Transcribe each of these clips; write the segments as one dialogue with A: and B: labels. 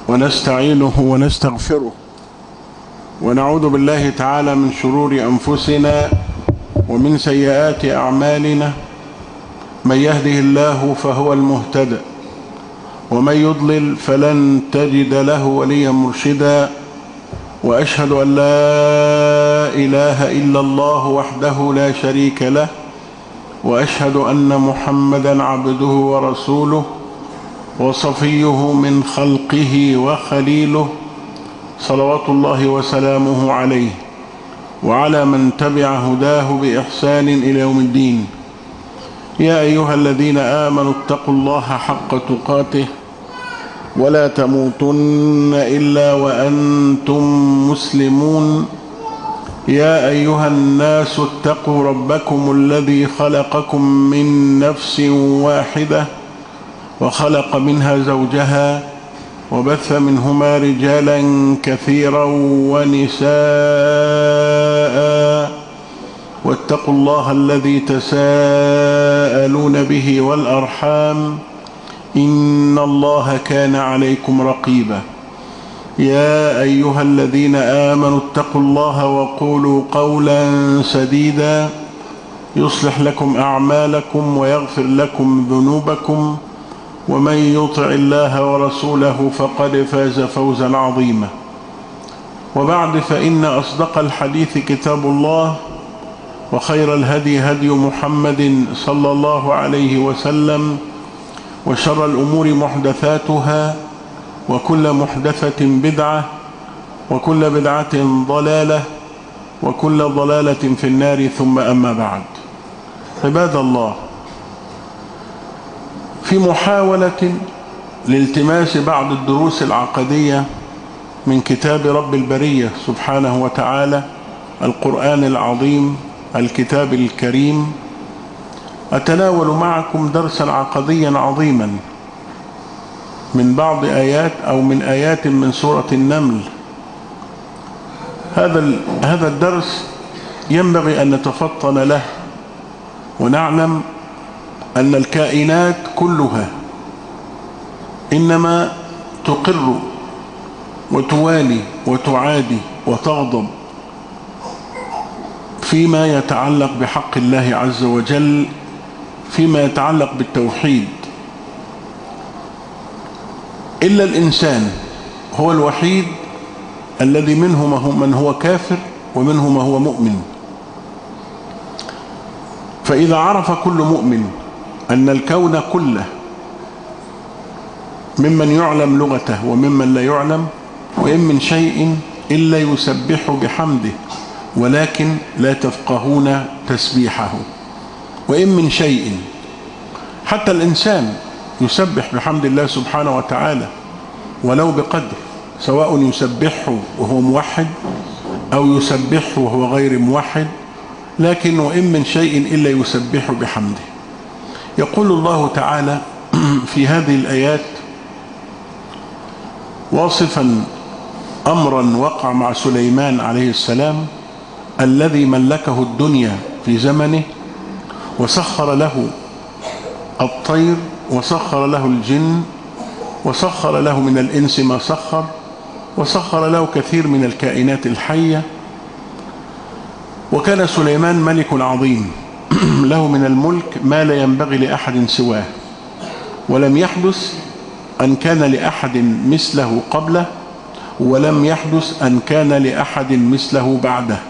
A: ونستعينه ونستغفره ونعوذ بالله تعالى من شرور أنفسنا ومن سيئات أعمالنا. من يهده الله فهو المهتدى ومن يضلل فلن تجد له وليا مرشدا. وأشهد أن لا إله إلا الله وحده لا شريك له، وأشهد أن محمدا عبده ورسوله وصفيه من خلقه وخليله، صلوات الله وسلامه عليه وعلى من تبع هداه بإحسان إلى يوم الدين. يا أيها الذين آمنوا اتقوا الله حق تقاته ولا تموتن إلا وأنتم مسلمون. يا أيها الناس اتقوا ربكم الذي خلقكم من نفس واحدة وخلق منها زوجها وبث منهما رجالا كثيرا ونساء، واتقوا الله الذي تساءلون به والأرحام إن الله كان عليكم رقيبا. يا أيها الذين آمنوا اتقوا الله وقولوا قولا سديدا يصلح لكم أعمالكم ويغفر لكم ذنوبكم، ومن يطع الله ورسوله فقد فاز فوزا عظيما. وبعد، فإن أصدق الحديث كتاب الله، وخير الهدي هدي محمد صلى الله عليه وسلم، وشر الأمور محدثاتها، وكل محدثة بدعة، وكل بدعة ضلالة، وكل ضلالة في النار. ثم أما بعد، عباد الله، في محاولة لالتماس بعض الدروس العقدية من كتاب رب البرية سبحانه وتعالى، القرآن العظيم، الكتاب الكريم، أتناول معكم درسا عقديا عظيما من بعض آيات أو من آيات من سورة النمل. هذا الدرس ينبغي أن نتفطن له ونعلم أن الكائنات كلها إنما تقر وتوالي وتعادي وتغضب فيما يتعلق بحق الله عز وجل، فيما يتعلق بالتوحيد، إلا الإنسان هو الوحيد الذي منه من هو كافر ومنه من هو مؤمن. فإذا عرف كل مؤمن أن الكون كله ممن يعلم لغته وممن لا يعلم، وإن من شيء إلا يسبح بحمده ولكن لا تفقهون تسبيحه. وإن من شيء، حتى الإنسان يسبح بحمد الله سبحانه وتعالى ولو بقدر، سواء يسبحه وهو موحد أو يسبحه وهو غير موحد، لكن وإن من شيء إلا يسبح بحمده. يقول الله تعالى في هذه الآيات واصفا أمرا وقع مع سليمان عليه السلام الذي ملكه الدنيا في زمنه، وسخر له الطير وسخر له الجن وسخر له من الإنس ما سخر، وسخر له كثير من الكائنات الحية. وكان سليمان ملك عظيم له من الملك ما لا ينبغي لأحد سواه، ولم يحدث أن كان لأحد مثله قبله، ولم يحدث أن كان لأحد مثله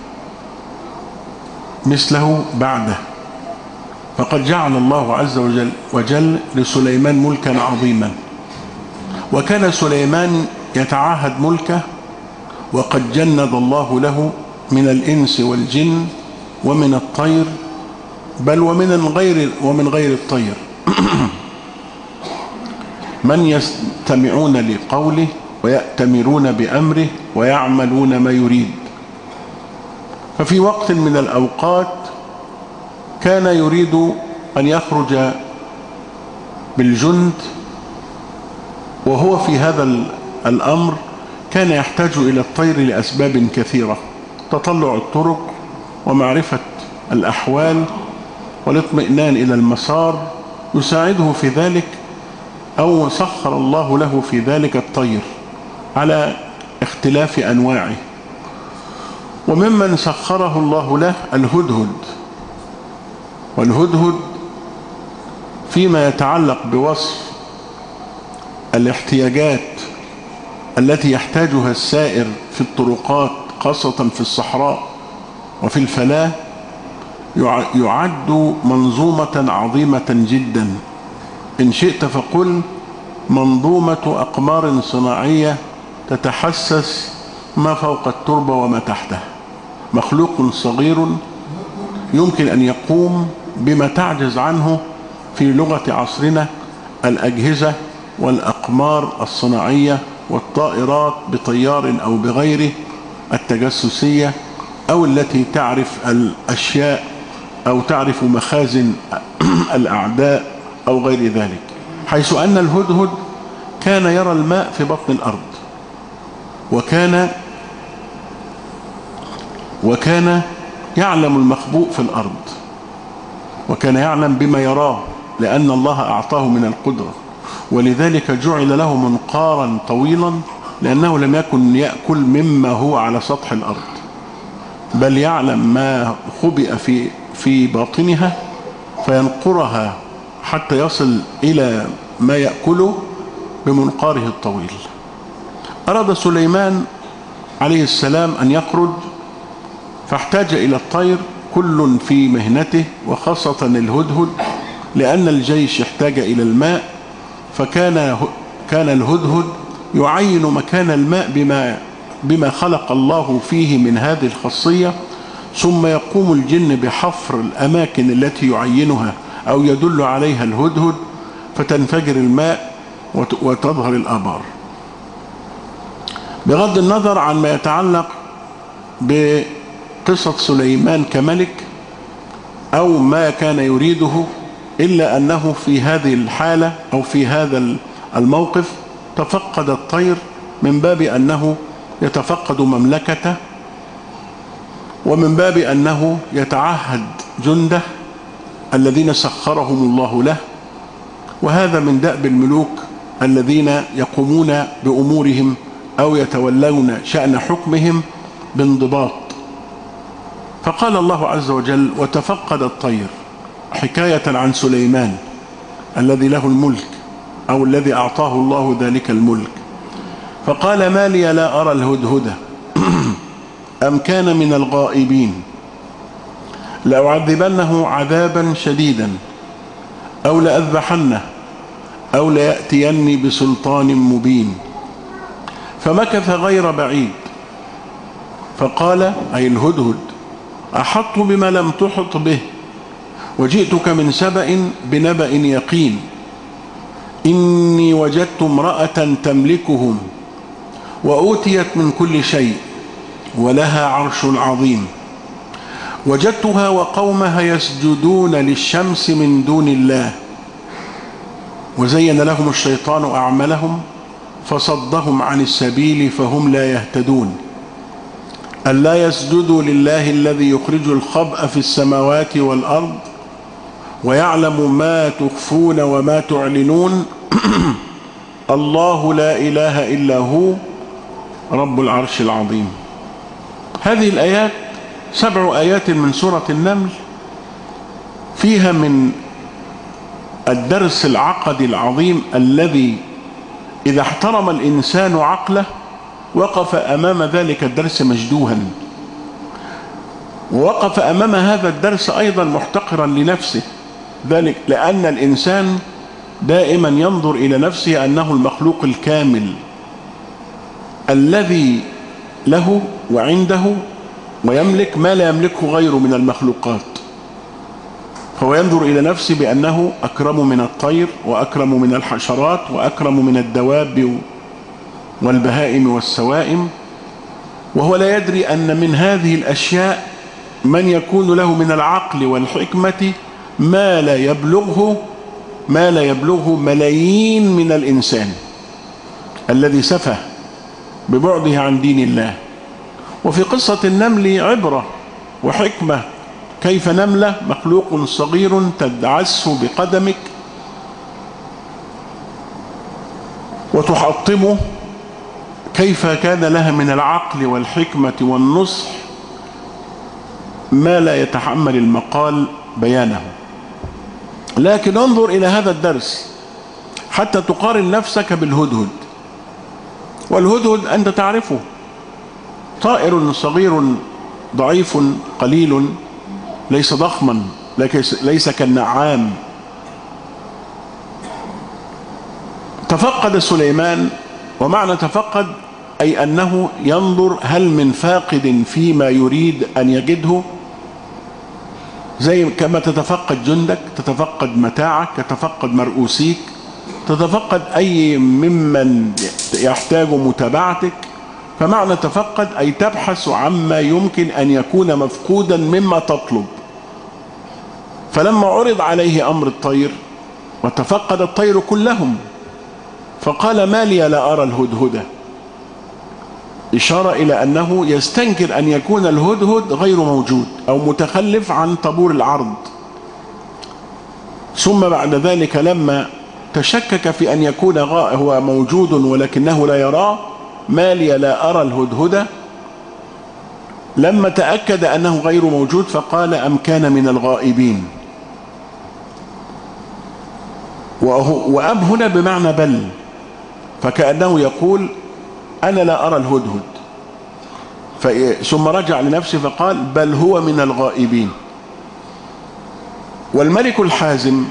A: بعده. فقد جعل الله عز وجل لسليمان ملكا عظيما. وكان سليمان يتعاهد ملكه وقد جند الله له من الإنس والجن ومن الطير، بل ومن غير الطير من يستمعون لقوله ويأتمرون بأمره ويعملون ما يريد. ففي وقت من الأوقات كان يريد أن يخرج بالجند، وهو في هذا الأمر كان يحتاج إلى الطير لأسباب كثيرة: تطلع الطرق، ومعرفة الأحوال، والاطمئنان إلى المسار. يساعده في ذلك أو سخر الله له في ذلك الطير، على اختلاف أنواعه. وممن سخره الله له الهدهد، والهدهد فيما يتعلق بوصف الاحتياجات التي يحتاجها السائر في الطرقات خاصة في الصحراء وفي الفلاة يعد منظومة عظيمة جدا. إن شئت فقل منظومة أقمار صناعية تتحسس ما فوق التربة وما تحته. مخلوق صغير يمكن أن يقوم بما تعجز عنه في لغة عصرنا الأجهزة والأقمار الصناعية والطائرات بطيار أو بغيره، التجسسية، أو التي تعرف الأشياء أو تعرف مخازن الأعداء أو غير ذلك. حيث أن الهدهد كان يرى الماء في بطن الأرض، وكان يعلم المخبوء في الأرض، وكان يعلم بما يراه لأن الله أعطاه من القدرة، ولذلك جعل له منقارا طويلا لأنه لم يكن يأكل مما هو على سطح الأرض، بل يعلم ما خبئ في باطنها فينقرها حتى يصل إلى ما يأكله بمنقاره الطويل. أراد سليمان عليه السلام أن يخرج، فاحتاج إلى الطير كل في مهنته، وخاصة الهدهد لأن الجيش احتاج إلى الماء، فكان الهدهد يعين مكان الماء بما خلق الله فيه من هذه الخاصية، ثم يقوم الجن بحفر الأماكن التي يعينها أو يدل عليها الهدهد، فتنفجر الماء وتظهر الآبار. بغض النظر عن ما يتعلق بقصة سليمان كملك أو ما كان يريده، إلا أنه في هذه الحالة أو في هذا الموقف تفقد الطير من باب أنه يتفقد مملكته، ومن باب أنه يتعهد جنده الذين سخرهم الله له. وهذا من دأب الملوك الذين يقومون بأمورهم أو يتولون شأن حكمهم بانضباط. فقال الله عز وجل: وتفقد الطير، حكاية عن سليمان الذي له الملك أو الذي أعطاه الله ذلك الملك. فقال: ما لي لا أرى الهدهد أم كان من الغائبين، لأعذبنه عذابا شديدا أو لأذبحنه أو ليأتيني بسلطان مبين. فمكث غير بعيد فقال، أي الهدهد: أحط بما لم تحط به، وجئتك من سبأ بنبأ يقين، إني وجدت امرأة تملكهم وأوتيت من كل شيء ولها عرش عظيم، وجدتها وقومها يسجدون للشمس من دون الله، وزين لهم الشيطان أعمالهم فصدهم عن السبيل فهم لا يهتدون، ألا يسجدوا لله الذي يخرج الخبأ في السماوات والأرض ويعلم ما تخفون وما تعلنون الله لا إله إلا هو رب العرش العظيم. هذه الآيات 7 آيات من سورة النمل، فيها من الدرس العقدي العظيم الذي إذا احترم الإنسان عقله وقف أمام ذلك الدرس مجدوها، ووقف أمام هذا الدرس أيضا محتقرا لنفسه، ذلك لأن الإنسان دائما ينظر إلى نفسه أنه المخلوق الكامل الذي له وعنده ويملك ما لا يملكه غيره من المخلوقات، فهو ينظر إلى نفسه بأنه أكرم من الطير وأكرم من الحشرات وأكرم من الدواب والبهائم والسوائم، وهو لا يدري أن من هذه الأشياء من يكون له من العقل والحكمة ما لا يبلغه ملايين من الإنسان الذي سفه ببعده عن دين الله. وفي قصة النمل عبرة وحكمة، كيف نملة مخلوق صغير تدعسه بقدمك وتحطمه كيف كان لها من العقل والحكمة والنصح ما لا يتحمل المقال بيانه. لكن انظر إلى هذا الدرس حتى تقارن نفسك بالهدهد. والهدهد أنت تعرفه، طائر صغير ضعيف قليل، ليس ضخما، ليس كالنعام. تفقد سليمان، ومعنى تفقد أي أنه ينظر هل من فاقد فيما يريد أن يجده، زي كما تتفقد جندك، تتفقد متاعك، تتفقد مرؤوسيك، تتفقد أي ممن يحتاج متابعتك. فمعنى تفقد أي تبحث عما يمكن أن يكون مفقودا مما تطلب. فلما عرض عليه أمر الطير، وتفقد الطير كلهم، فقال ما لي لا أرى الهدهد، إشارة إلى أنه يستنكر أن يكون الهدهد غير موجود أو متخلف عن طابور العرض. ثم بعد ذلك لما تشكك في أن يكون هو موجود ولكنه لا يراه، ما لي لا أرى الهدهد، لما تأكد أنه غير موجود فقال أم كان من الغائبين. وأب هنا بمعنى بل، فكأنه يقول أنا لا أرى الهدهد، ثم رجع لنفسه فقال بل هو من الغائبين. والملك الحازم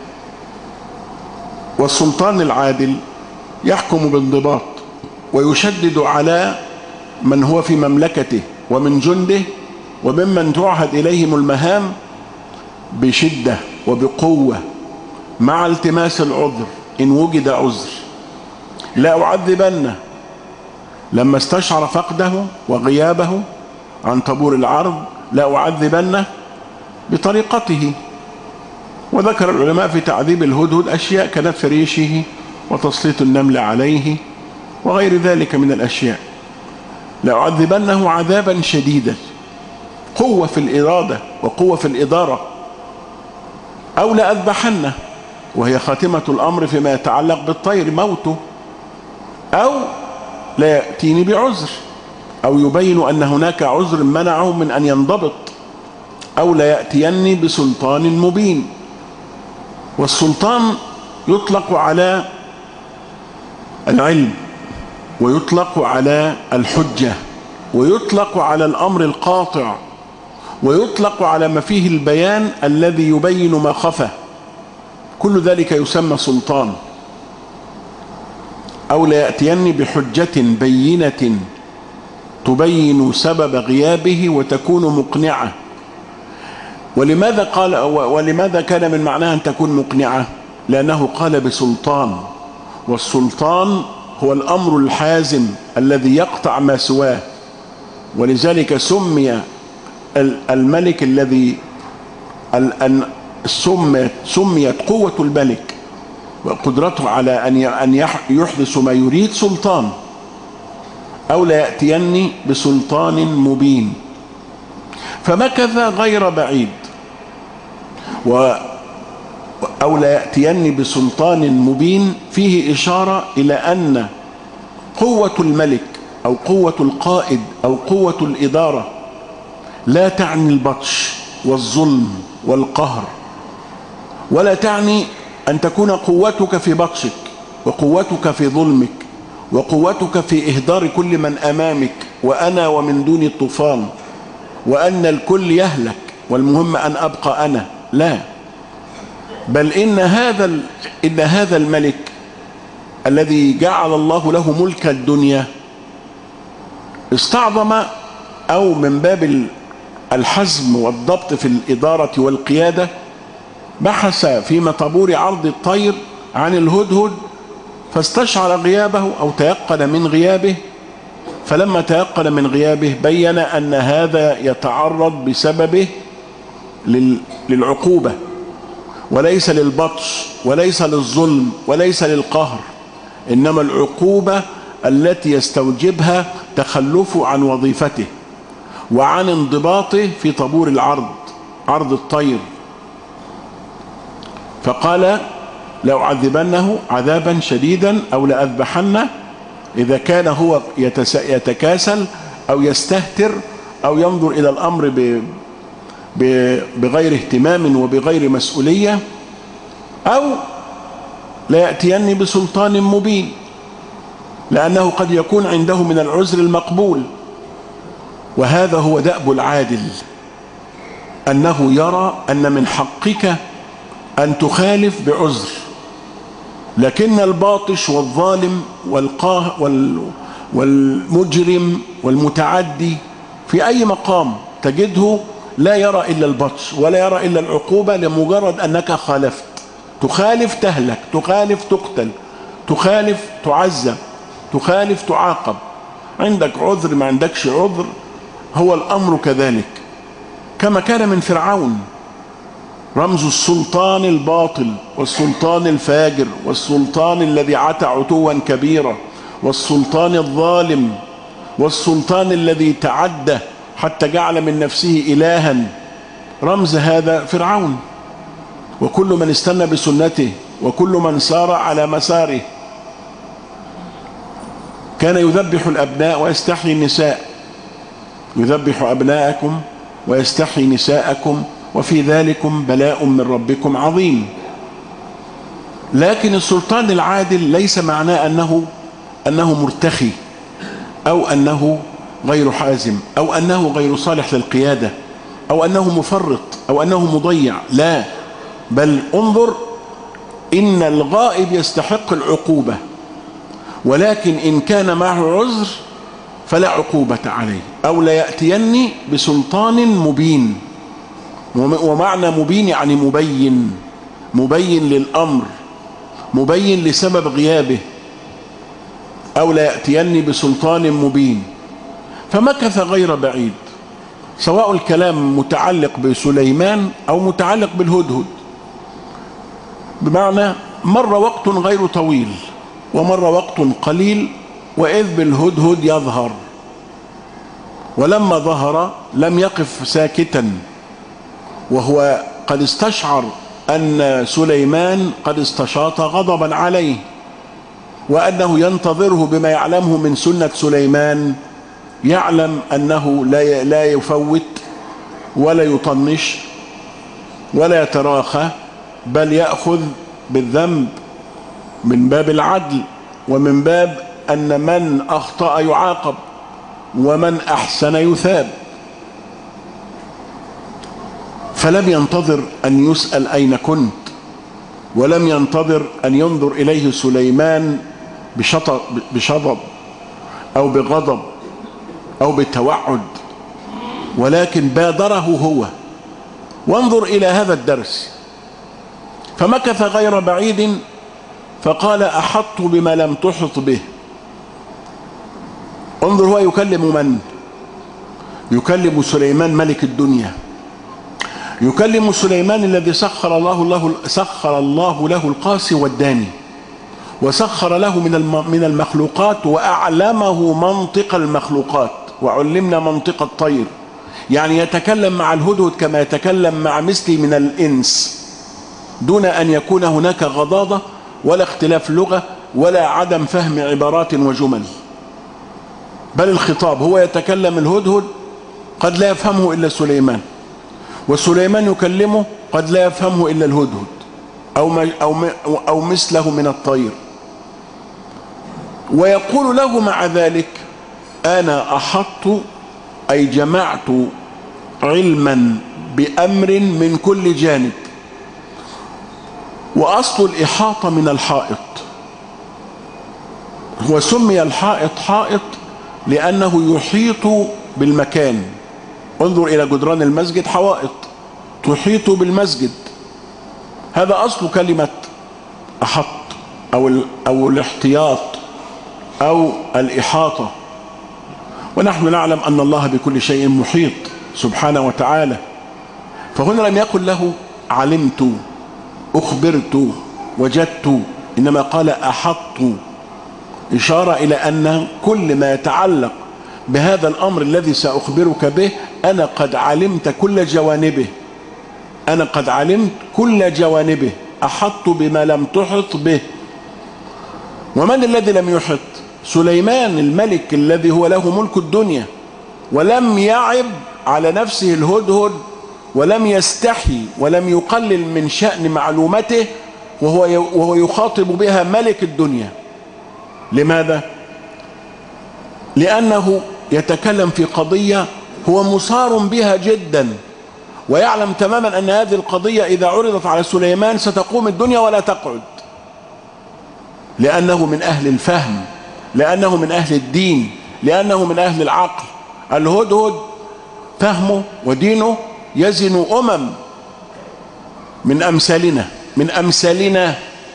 A: والسلطان العادل يحكم بانضباط، ويشدد على من هو في مملكته ومن جنده وممن تعهد إليهم المهام بشدة وبقوة، مع التماس العذر إن وجد عذر. لا أعذبنه، لما استشعر فقده وغيابه عن طابور العرض، لا أعذبنه بطريقته. وذكر العلماء في تعذيب الهدهد أشياء كنتف ريشه وتسليط النمل عليه وغير ذلك من الأشياء. لأعذبنه عذابا شديدا، قوة في الإرادة وقوة في الإدارة. أو لأذبحنه، وهي خاتمة الأمر فيما يتعلق بالطير، موته. أو لا يأتيني بعذر، أو يبين أن هناك عذر منعه من أن ينضبط. أو لا يأتيني بسلطان مبين. والسلطان يطلق على العلم، ويطلق على الحجة، ويطلق على الأمر القاطع، ويطلق على ما فيه البيان الذي يبين ما خفى. كل ذلك يسمى سلطان. أو لا يأتيني بحجة بينة تبين سبب غيابه وتكون مقنعة. ولماذا قال ولماذا كان من معناها أن تكون مقنعة؟ لأنه قال بسلطان، والسلطان هو الأمر الحازم الذي يقطع ما سواه. ولذلك سمي الملك الذي سميت قوة الملك وقدرته على أن يحدث ما يريد سلطان. أو لا يأتيني بسلطان مبين. فمكث غير بعيد. أو لا يأتيني بسلطان مبين فيه إشارة إلى أن قوة الملك أو قوة القائد أو قوة الإدارة لا تعني البطش والظلم والقهر، ولا تعني أن تكون قوتك في بطشك وقوتك في ظلمك وقوتك في إهدار كل من أمامك وأنا ومن دون الطوفان، وأن الكل يهلك والمهم أن أبقى أنا. لا، بل إن هذا الملك الذي جعل الله له ملك الدنيا استعظم، أو من باب الحزم والضبط في الإدارة والقيادة، بحث في مطابور عرض الطير عن الهدهد فاستشعر غيابه أو تيقن من غيابه. فلما تيقن من غيابه بين أن هذا يتعرض بسببه للعقوبة، وليس للبطش وليس للظلم وليس للقهر، إنما العقوبة التي يستوجبها تخلفه عن وظيفته وعن انضباطه في طابور العرض، عرض الطير. فقال لأعذبنه عذابا شديدا أو لأذبحنه إذا كان هو يتكاسل أو يستهتر أو ينظر إلى الأمر بغير اهتمام وبغير مسؤولية، أو لا يأتيني بسلطان مبين، لأنه قد يكون عنده من العذر المقبول. وهذا هو دأب العادل، أنه يرى أن من حقك أن تخالف بعذر، لكن الباطش والظالم والمجرم والمتعدي في أي مقام تجده لا يرى إلا البطش ولا يرى إلا العقوبة، لمجرد أنك خالفت. تخالف تهلك، تخالف تقتل، تخالف تعذب، تخالف تعاقب. عندك عذر ما عندكش عذر، هو الأمر كذلك. كما كان من فرعون، رمز السلطان الباطل والسلطان الفاجر والسلطان الذي عتى عتوا كبيرا والسلطان الظالم والسلطان الذي تعدى حتى جعل من نفسه إلها. رمز هذا فرعون، وكل من استنى بسنته وكل من سار على مساره. كان يذبح الأبناء ويستحيي النساء، يذبح أبناءكم ويستحيي نساءكم وفي ذلكم بلاء من ربكم عظيم. لكن السلطان العادل ليس معناه أنه مرتخي، أو أنه غير حازم، أو أنه غير صالح للقيادة، أو أنه مفرط، أو أنه مضيع. لا، بل انظر، إن الغائب يستحق العقوبة، ولكن إن كان معه عذر فلا عقوبة عليه، أو لا يأتيني بسلطان مبين. ومعنى مبين يعني مبين، مبين للأمر، مبين لسبب غيابه، أو لا يأتيني بسلطان مبين. فمكث غير بعيد، سواء الكلام متعلق بسليمان أو متعلق بالهدهد، بمعنى مر وقت غير طويل ومر وقت قليل، وإذ بالهدهد يظهر. ولما ظهر لم يقف ساكتا، وهو قد استشعر أن سليمان قد استشاط غضبا عليه، وأنه ينتظره بما يعلمه من سنة سليمان. يعلم أنه لا يفوت ولا يطنش ولا يتراخى، بل يأخذ بالذنب من باب العدل، ومن باب أن من أخطأ يعاقب ومن أحسن يثاب. فلم ينتظر أن يسأل أين كنت، ولم ينتظر أن ينظر إليه سليمان بشطب أو بغضب أو بتوعد، ولكن بادره هو. وانظر إلى هذا الدرس. فمكث غير بعيد فقال أحطت بما لم تحط به. انظر، هو يكلم من؟ يكلم سليمان ملك الدنيا، يكلم سليمان الذي سخر الله له القاسي والداني، وسخر له من المخلوقات، وأعلمه منطق المخلوقات، وعلمنا منطق الطير. يعني يتكلم مع الهدهد كما يتكلم مع مثله من الإنس، دون أن يكون هناك غضاضة ولا اختلاف لغة ولا عدم فهم عبارات وجمل، بل الخطاب هو يتكلم الهدهد قد لا يفهمه إلا سليمان، وسليمان يكلمه قد لا يفهمه إلا الهدهد أو مثله من الطير. ويقول له مع ذلك أنا أحط، أي جمعت علما بأمر من كل جانب. وأصل الإحاطة من الحائط، هو سمي الحائط حائط لأنه يحيط بالمكان. انظر إلى جدران المسجد، حوائط تحيط بالمسجد. هذا أصل كلمة أحط أو الاحتياط أو الإحاطة. ونحن نعلم أن الله بكل شيء محيط سبحانه وتعالى. فهنا لم يقل له علمت، أخبرت، وجدت، إنما قال أحط، إشارة إلى أن كل ما يتعلق بهذا الأمر الذي سأخبرك به أنا قد علمت كل جوانبه، أنا قد علمت كل جوانبه، أحط بما لم تحط به. ومن الذي لم يحط؟ سليمان الملك الذي هو له ملك الدنيا ولم يعب على نفسه الهدهد ولم يستحي ولم يقلل من شأن معلومته وهو يخاطب بها ملك الدنيا. لماذا؟ لأنه يتكلم في قضية هو مصار بها جدا، ويعلم تماما أن هذه القضية إذا عرضت على سليمان ستقوم الدنيا ولا تقعد، لأنه من أهل الفهم، لأنه من أهل الدين، لأنه من أهل العقل. الهدهد فهمه ودينه يزن من أمثالنا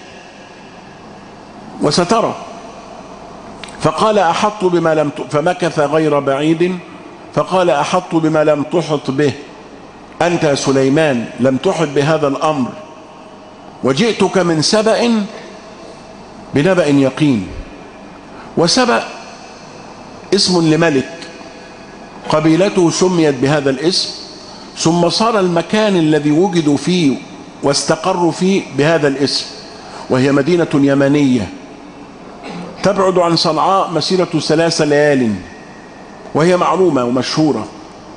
A: وسترى. فقال أحط بما لم فمكث غير بعيد فقال أحط بما لم تحط به، أنت يا سليمان لم تحط بهذا الأمر، وجئتك من سبأ بنبأ يقين. وسبأ اسم لملك، قبيلته سميت بهذا الاسم، ثم صار المكان الذي وجدوا فيه واستقروا فيه بهذا الاسم، وهي مدينة يمنية تبعد عن صنعاء مسيرة 3 ليال، وهي معلومة ومشهورة.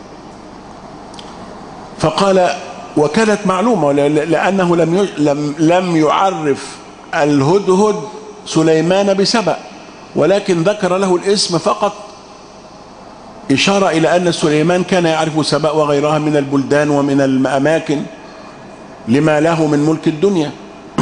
A: فقال وكانت معلومة لأنه لم يعرف الهدهد سليمان بسبأ، ولكن ذكر له الاسم فقط إشارة إلى أن سليمان كان يعرف سبأ وغيرها من البلدان ومن الأماكن لما له من ملك الدنيا.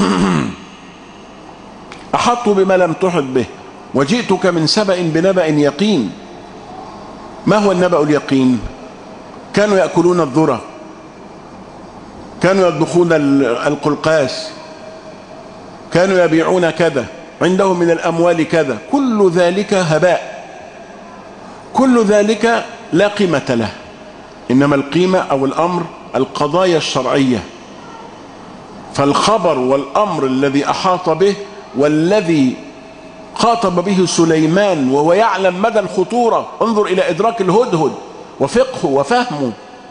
A: أحط بما لم تحط به وجئتك من سبأ بنبأ يقين. ما هو النبأ اليقين؟ كانوا يأكلون الذرة، كانوا يطبخون القلقاس، كانوا يبيعون كذا، عندهم من الأموال كذا، كل ذلك هباء، كل ذلك لا قيمة له. إنما القيمة أو الأمر القضايا الشرعية. فالخبر والأمر الذي أحاط به والذي خاطب به سليمان وهو يعلم مدى الخطورة، انظر إلى إدراك الهدهد وفقهه وفهمه.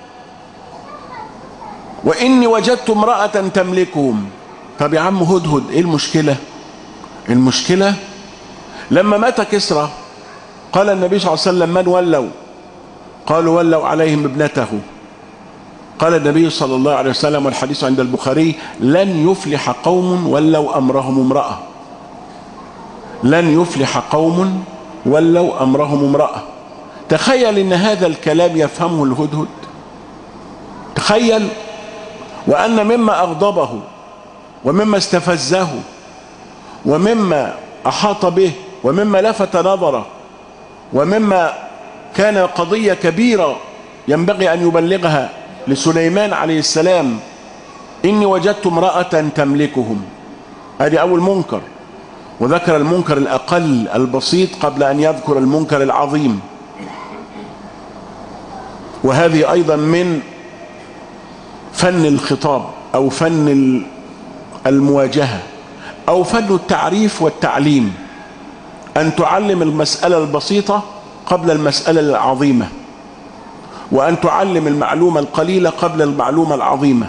A: وإني وجدت امرأة تملكهم. طب يا عم هدهد إيه المشكلة؟ المشكلة لما مات كسرى قال النبي صلى الله عليه وسلم من ولوا؟ قالوا ولوا عليهم ابنته. قال النبي صلى الله عليه وسلم والحديث عند البخاري لن يفلح قوم ولوا أمرهم امرأة، لن يفلح قوم ولوا أمرهم امرأة. تخيل إن هذا الكلام يفهمه الهدهد، تخيل. وأن مما أغضبه ومما استفزه ومما أحاط به ومما لفت نظره ومما كان قضية كبيرة ينبغي أن يبلغها لسليمان عليه السلام، إني وجدت امرأة تملكهم. هذه أول منكر، وذكر المنكر الأقل البسيط قبل أن يذكر المنكر العظيم. وهذه أيضا من فن الخطاب أو فن المواجهة أو فن التعريف والتعليم، أن تعلم المسألة البسيطة قبل المسألة العظيمة، وأن تعلم المعلومة القليلة قبل المعلومة العظيمة.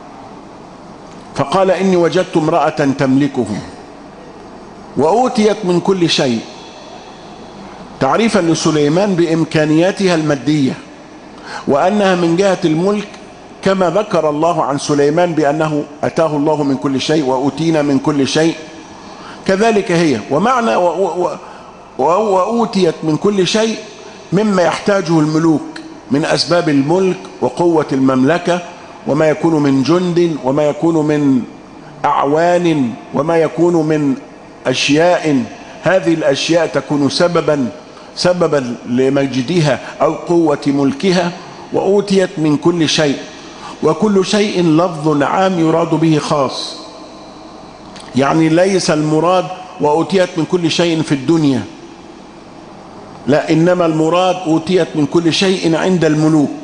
A: فقال إني وجدت امرأة تملكهم وأوتيت من كل شيء، تعريفا لسليمان بإمكانياتها المادية، وأنها من جهة الملك كما ذكر الله عن سليمان بأنه أتاه الله من كل شيء وأوتينا من كل شيء، كذلك هي. ومعنى وأوتيت من كل شيء مما يحتاجه الملوك من أسباب الملك وقوة المملكة، وما يكون من جند وما يكون من أعوان وما يكون من أشياء، هذه الأشياء تكون سببا لمجدها أو قوة ملكها. وأوتيت من كل شيء، وكل شيء لفظ عام يراد به خاص، يعني ليس المراد وأوتيت من كل شيء في الدنيا، لا، إنما المراد أوتيت من كل شيء عند الملوك.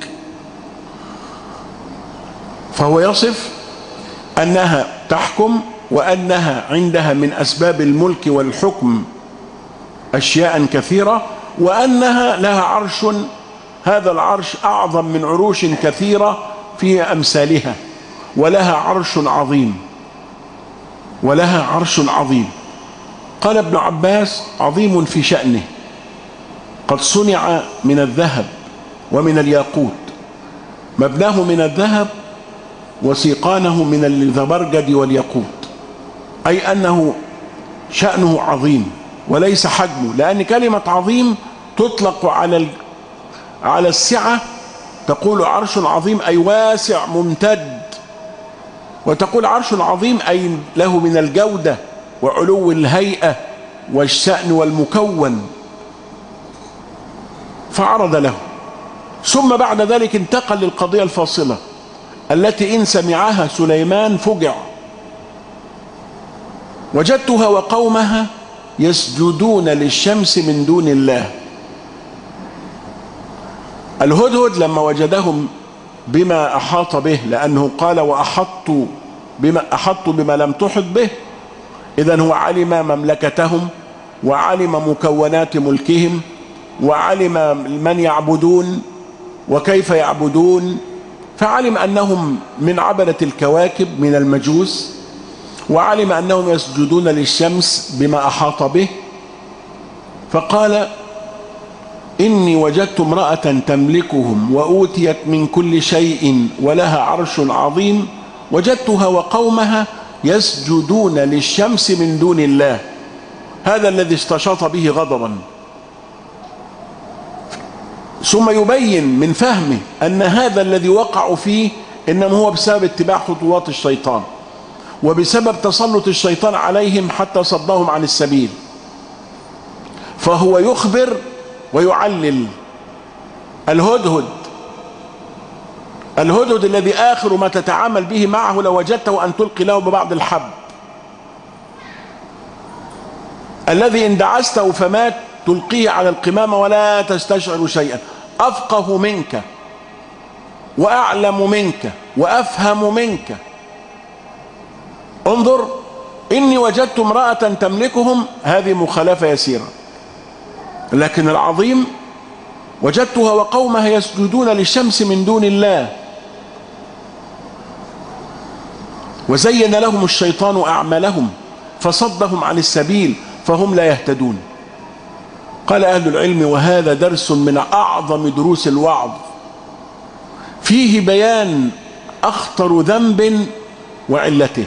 A: فهو يصف أنها تحكم وأنها عندها من أسباب الملك والحكم أشياء كثيرة، وأنها لها عرش، هذا العرش أعظم من عروش كثيرة في أمثالها، ولها عرش عظيم، ولها عرش عظيم. قال ابن عباس: عظيم في شأنه، قد صنع من الذهب ومن الياقوت، مبناه من الذهب وسيقانه من الزبرجد والياقوت، أي أنه شأنه عظيم وليس حجمه، لأن كلمة عظيم تطلق على السعة، تقول عرش عظيم أي واسع ممتد، وتقول عرش عظيم أي له من الجودة وعلو الهيئة والشأن والمكون، فعرض له. ثم بعد ذلك انتقل للقضية الفاصلة التي إن سمعها سليمان فجع: وجدتها وقومها يسجدون للشمس من دون الله. الهدهد لما وجدهم بما أحاط به، لأنه قال: وأحطوا بما لم تحط به، إذن هو علم مملكتهم وعلم مكونات ملكهم وعلم من يعبدون وكيف يعبدون، فعلم أنهم من عبدة الكواكب من المجوس، وعلم أنهم يسجدون للشمس بما أحاط به، فقال: إني وجدت امرأة تملكهم وأوتيت من كل شيء ولها عرش عظيم، وجدتها وقومها يسجدون للشمس من دون الله. هذا الذي استشاط به غضبا. ثم يبين من فهمه أن هذا الذي وقعوا فيه إنما هو بسبب اتباع خطوات الشيطان، وبسبب تسلط الشيطان عليهم حتى صدهم عن السبيل. فهو يخبر ويعلل. الهدهد الذي آخر ما تتعامل به معه لوجدته أن تلقي له ببعض الحب، الذي إن دعسته فمات تلقيه على القمامة ولا تستشعر شيئا. أفقه منك وأعلم منك وأفهم منك. انظر: إني وجدت امرأة تملكهم، هذه مخالفة يسيرة. لكن العظيم: وجدتها وقومها يسجدون للشمس من دون الله، وزين لهم الشيطان أعمالهم فصدهم عن السبيل فهم لا يهتدون. قال أهل العلم: وهذا درس من أعظم دروس الوعظ، فيه بيان أخطر ذنب وعلته.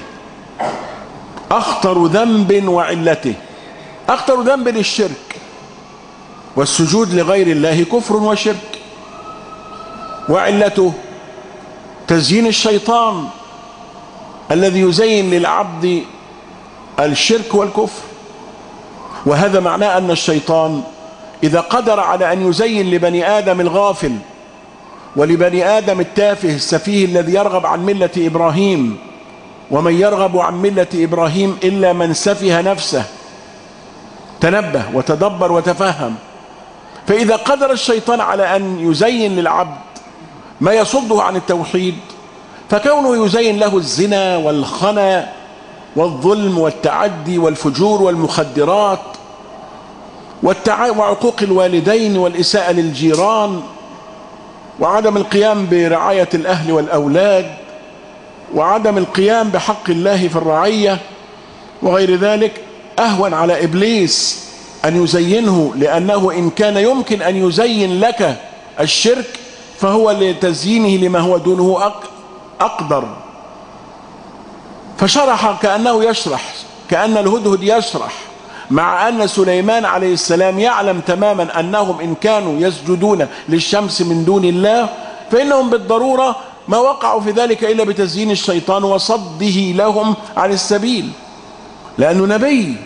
A: أخطر ذنب وعلته. أخطر ذنب الشرك، والسجود لغير الله كفر وشرك، وعلته تزيين الشيطان الذي يزين للعبد الشرك والكفر. وهذا معناه أن الشيطان إذا قدر على أن يزين لبني آدم الغافل ولبني آدم التافه السفيه الذي يرغب عن ملة إبراهيم، ومن يرغب عن ملة إبراهيم إلا من سفه نفسه، تنبه وتدبر وتفهم. فإذا قدر الشيطان على أن يزين للعبد ما يصده عن التوحيد، فكونه يزين له الزنا والخنا والظلم والتعدي والفجور والمخدرات وعقوق الوالدين والإساءة للجيران وعدم القيام برعاية الأهل والأولاد وعدم القيام بحق الله في الرعية وغير ذلك، أهون على إبليس أن يزينه، لأنه إن كان يمكن أن يزين لك الشرك فهو لتزيينه لما هو دونه أقدر. فشرح كأنه يشرح، كأن الهدهد يشرح، مع أن سليمان عليه السلام يعلم تماما أنهم إن كانوا يسجدون للشمس من دون الله فإنهم بالضرورة ما وقعوا في ذلك إلا بتزيين الشيطان وصده لهم عن السبيل، لأنه نبي.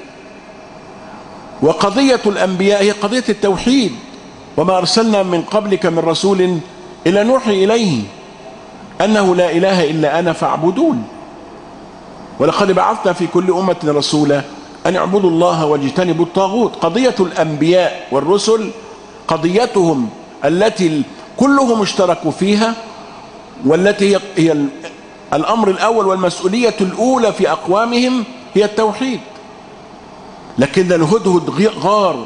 A: وقضية الأنبياء هي قضية التوحيد: وما أرسلنا من قبلك من رسول إلا نوحي إليه أنه لا إله إلا أنا فاعبدون، ولقد بعثنا في كل أمة رسولا أن يعبدوا الله واجتنبوا الطاغوت. قضية الأنبياء والرسل قضيتهم التي كلهم اشتركوا فيها، والتي هي الأمر الأول والمسؤولية الأولى في أقوامهم هي التوحيد. لكن الهدهد غار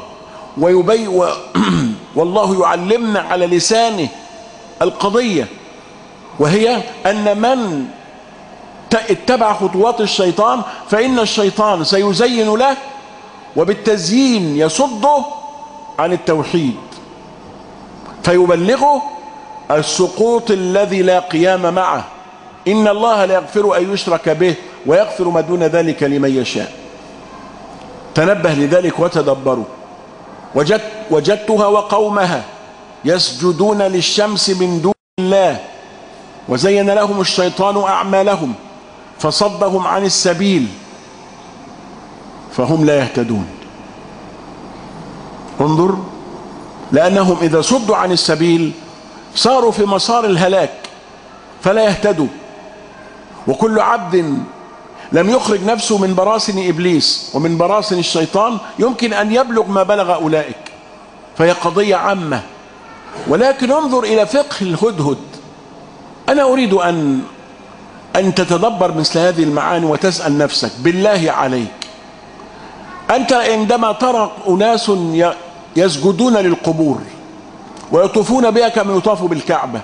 A: والله يعلمنا على لسانه القضية، وهي أن من اتبع خطوات الشيطان فإن الشيطان سيزين له وبالتزيين يصده عن التوحيد فيبلغه السقوط الذي لا قيام معه. إن الله لا يغفر أن يشرك به ويغفر ما دون ذلك لمن يشاء. تنبه لذلك وتدبروا. وجدتها وقومها يسجدون للشمس من دون الله وزين لهم الشيطان أعمالهم فصدهم عن السبيل فهم لا يهتدون. انظر، لأنهم إذا صدوا عن السبيل صاروا في مسار الهلاك فلا يهتدوا. وكل عبد لم يخرج نفسه من براثن إبليس ومن براثن الشيطان يمكن أن يبلغ ما بلغ أولئك، فهي قضية عامة. ولكن انظر إلى فقه الهدهد. أنا أريد أن تتدبر مثل هذه المعاني وتسأل نفسك بالله عليك، أنت عندما ترى أناس يسجدون للقبور ويطوفون بها كما يطافوا بالكعبة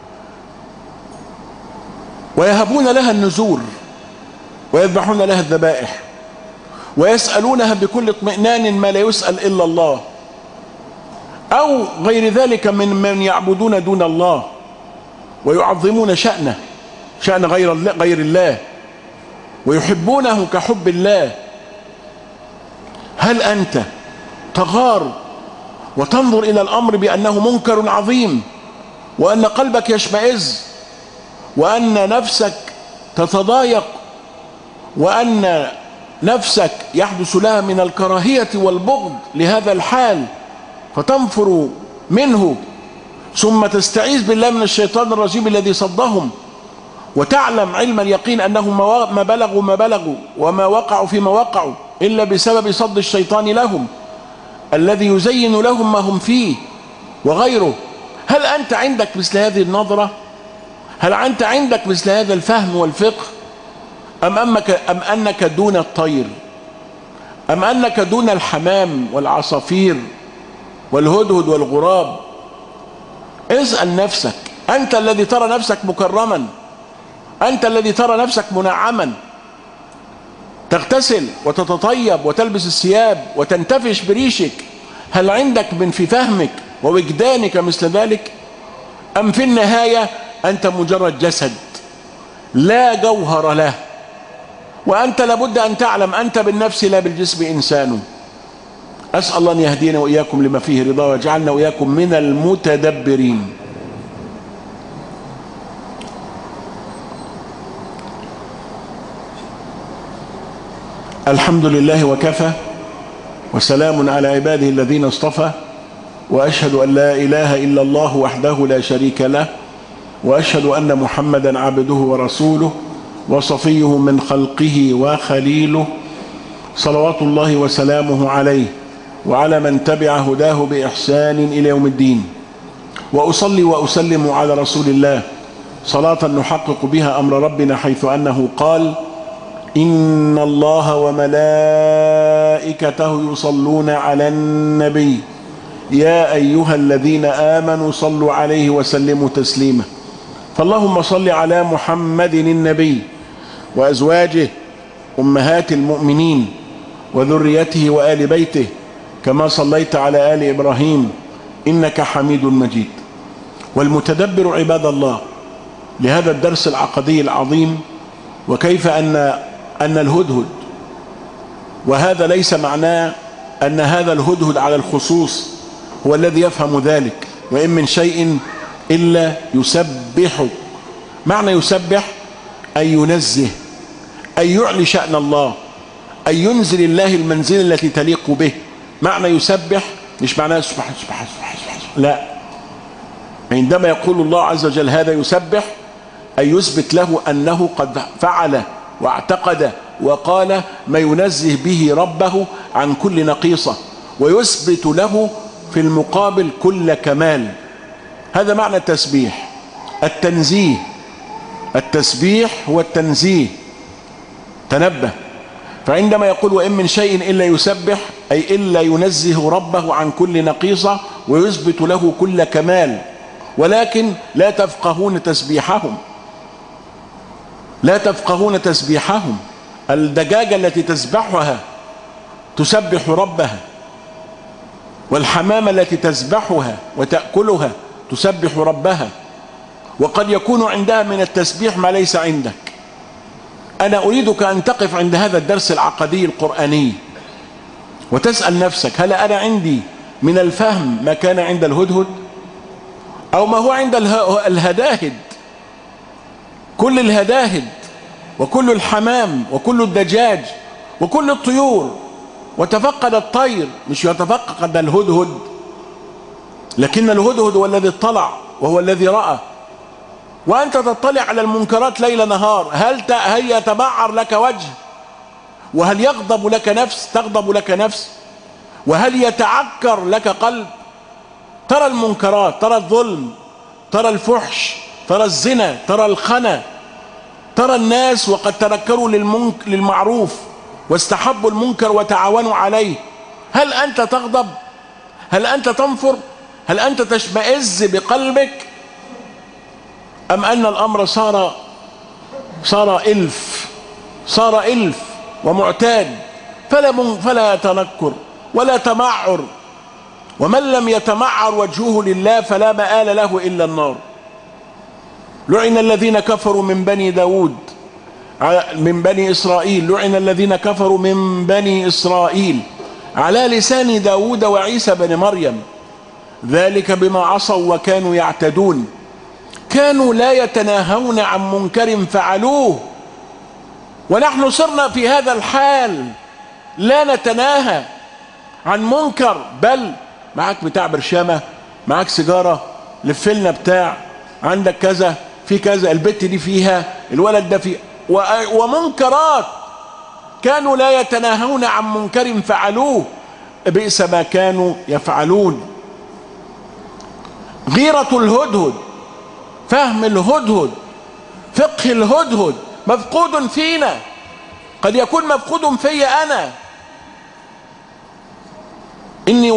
A: ويهبون لها النذور ويذبحون لها الذبائح ويسألونها بكل اطمئنان ما لا يسأل إلا الله، أو غير ذلك من يعبدون دون الله ويعظمون شأن غير الله ويحبونه كحب الله، هل أنت تغار وتنظر إلى الأمر بأنه منكر عظيم وأن قلبك يشمئز وأن نفسك تتضايق وأن نفسك يحدث لها من الكراهية والبغض لهذا الحال فتنفر منه، ثم تستعيذ بالله من الشيطان الرجيم الذي صدهم، وتعلم علم اليقين أنهم ما بلغوا وما وقعوا فيما وقعوا إلا بسبب صد الشيطان لهم الذي يزين لهم ما هم فيه وغيره؟ هل أنت عندك مثل هذه النظرة؟ هل أنت عندك مثل هذا الفهم والفقه؟ أم أنك دون الطير؟ أم أنك دون الحمام والعصافير والهدهد والغراب؟ اسأل نفسك. أنت الذي ترى نفسك مكرما، أنت الذي ترى نفسك منعما، تغتسل وتتطيب وتلبس الثياب وتنتفش بريشك، هل عندك من في فهمك ووجدانك مثل ذلك؟ أم في النهاية أنت مجرد جسد لا جوهر له؟ وأنت لابد أن تعلم أنت بالنفس لا بالجسم إنسان. أسأل الله أن يهدينا وإياكم لما فيه رضا ويجعلنا وإياكم من المتدبرين. الحمد لله وكفى وسلام على عباده الذين اصطفى، وأشهد أن لا إله إلا الله وحده لا شريك له، وأشهد أن محمدا عبده ورسوله وصفيه من خلقه وخليله، صلوات الله وسلامه عليه وعلى من تبع هداه بإحسان إلى يوم الدين. وأصلي وأسلم على رسول الله صلاة نحقق بها أمر ربنا حيث أنه قال: إن الله وملائكته يصلون على النبي يا أيها الذين آمنوا صلوا عليه وسلموا تسليما. فاللهم صل على محمد النبي وأزواجه أمهات المؤمنين وذريته وآل بيته كما صليت على آل إبراهيم إنك حميد مجيد. والمتدبر عباد الله لهذا الدرس العقدي العظيم، وكيف أن الهدهد، وهذا ليس معناه أن هذا الهدهد على الخصوص هو الذي يفهم ذلك، وإن من شيء إلا يسبح. معنى يسبح أن ينزه، أن يعلي شأن الله، أن ينزل الله المنزل التي تليق به. معنى يسبح مش معناه سبحان سبحان سبحان سبحان، لا. عندما يقول الله عز وجل هذا يسبح، أن يثبت له أنه قد فعل واعتقد وقال ما ينزه به ربه عن كل نقيصة، ويثبت له في المقابل كل كمال. هذا معنى التسبيح، التنزيه. التسبيح هو التنزيه. تنبه. فعندما يقول وإن من شيء إلا يسبح، أي إلا ينزه ربه عن كل نقيصة ويثبت له كل كمال، ولكن لا تفقهون تسبيحهم. لا تفقهون تسبيحهم. الدجاجة التي تسبحها تسبح ربها، والحمامة التي تسبحها وتأكلها تسبح ربها، وقد يكون عندها من التسبيح ما ليس عندك. أنا أريدك أن تقف عند هذا الدرس العقدي القرآني وتسأل نفسك: هل أنا عندي من الفهم ما كان عند الهدهد، أو ما هو عند الهداهد؟ كل الهداهد وكل الحمام وكل الدجاج وكل الطيور، وتفقد الطير، مش يتفقد الهدهد، لكن الهدهد هو الذي اطلع وهو الذي رأى. وأنت تطلع على المنكرات ليل نهار. هل يتبعر لك وجه؟ وهل يغضب لك نفس؟ تغضب لك نفس؟ وهل يتعكر لك قلب؟ ترى المنكرات، ترى الظلم، ترى الفحش، ترى الزنا، ترى الخنا، ترى الناس وقد تنكروا للمعروف واستحبوا المنكر وتعاونوا عليه. هل أنت تغضب؟ هل أنت تنفر؟ هل أنت تشمئز بقلبك؟ أم أن الأمر صار إلف ومعتاد، فلا تنكر ولا تمعر. ومن لم يتمعر وجهه لله فلا مآل له إلا النار. لعن الذين كفروا من بني إسرائيل، لعن الذين كفروا من بني إسرائيل على لسان داود وعيسى بن مريم، ذلك بما عصوا وكانوا يعتدون، كانوا لا يتناهون عن منكر فعلوه. ونحن صرنا في هذا الحال، لا نتناهى عن منكر، بل معك بتاع برشامة، معك سيجارة، لفلنا بتاع، عندك كذا، في كذا، البت دي فيها، الولد ده فيه، ومنكرات. كانوا لا يتناهون عن منكر فعلوه، بئس ما كانوا يفعلون. غيرة الهدهد، فهم الهدهد، فقه الهدهد مفقود فينا، قد يكون مفقود في أنا. إني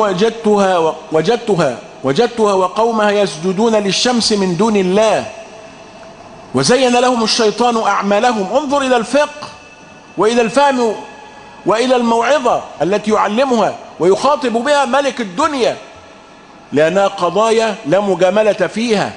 A: وجدتها وقومها يسجدون للشمس من دون الله وزين لهم الشيطان أعمالهم. انظر إلى الفقه وإلى الفهم وإلى الموعظة التي يعلمها ويخاطب بها ملك الدنيا، لأنها قضايا لا مجاملة فيها.